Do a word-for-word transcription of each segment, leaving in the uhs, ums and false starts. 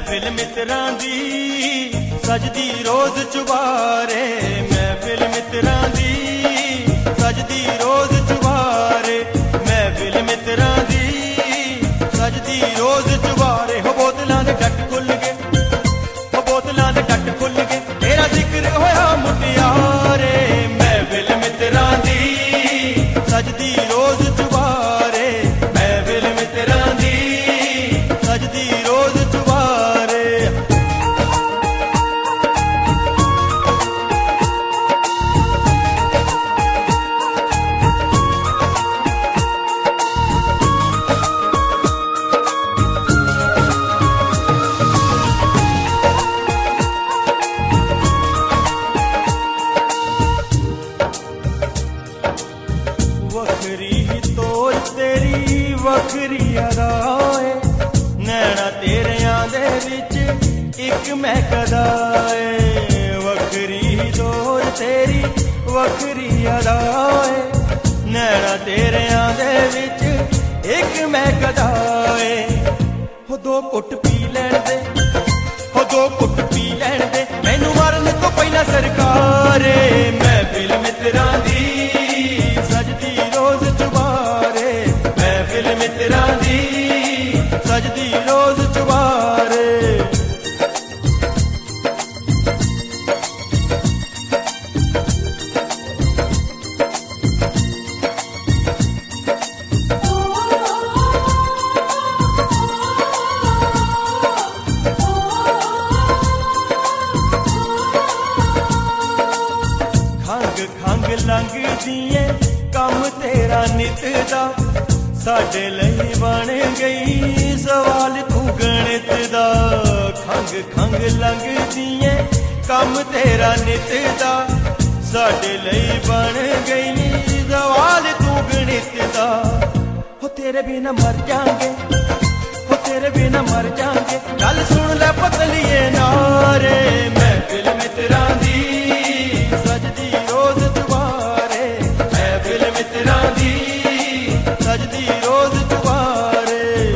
महफिल मित्रां दी सजदी रोज चुबारे, महफिल मित्रां दी सजदी रोज चुबारे, महफिल मित्रां दी सजदी रोज चुबारे। हो बोतलां दे डट खुल गए, हो बोतलां दे डट खुल गए, तेरा जिक्र होया मुटियारे। महफिल मित्रां दी सजदी रोज चुबारे, महफिल मित्रां दी सजदी रोज चुबारे। वखरी ही तोर तेरी वखरी अदाए, नैना तेरियां दे विच इक महकदा ए। वखरी ही तोर तेरी वखरी अदाए, नैना तेरियां दे विच इक महकदा ए। हो दो घुट पी लैण दे, हो दो घुट पी लैण दे, मैनू मरन तो पहला सरकारे। महफिल मित्रां दी सजदी रोज चुबारे, महफिल मित्रां दी सजदी रोज चुबारे। खंग खंग लंघदी कम तेरा नित दा, साडे लई बन गई सवाल तू गणित दा। खंग खंग लंघदी कम तेरा नित दा, साडे लई बन गई सवाल तू गणित दा। हो तेरे बिना मर जाएंगे, हो तेरे बिना मर जाएंगे, गल सुन ले पतलिए नारे। महफिल मित्रां दी सजदी रोज चुबारे, महफिल मित्रां दी सजदी रोज चुबारे।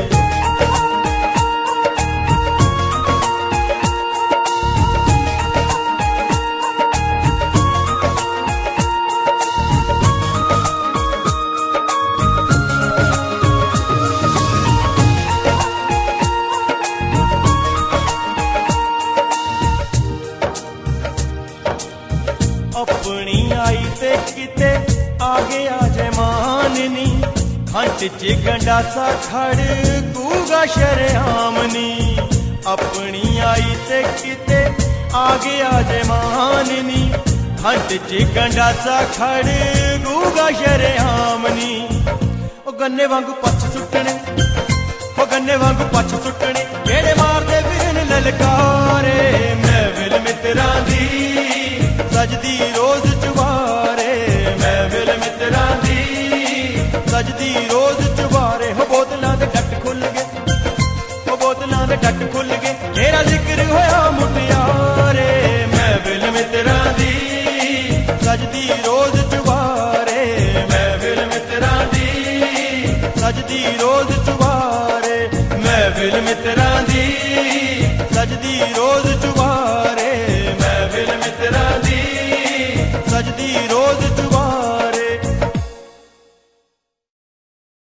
अपनी आई ते किते आगे आजे माननी, खंड च गंडासा खड़ कूगा शरेआमनी। अपनी आई ते किते आगे आजे माननी, खंड च गंडासा खड़ कूगा शरेआमनी। ओ गन्ने वांगू पछ सुट्टने, ओ गन्ने वांगू पछ सुट्टने, जेड़े मारदे फिरन ललकारे। महफिल मित्रां दी सजदी रोज चुबारे, महफिल मित्रां दी सजदी रोज चुबारे। हो बोतलां दे डट खुल गए, हो बोतलां दे डट खुल गए, तेरा जिक्र होया मुटियारे। महफिल मित्रां दी सजदी रोज चुबारे, महफिल मित्रां दी सजदी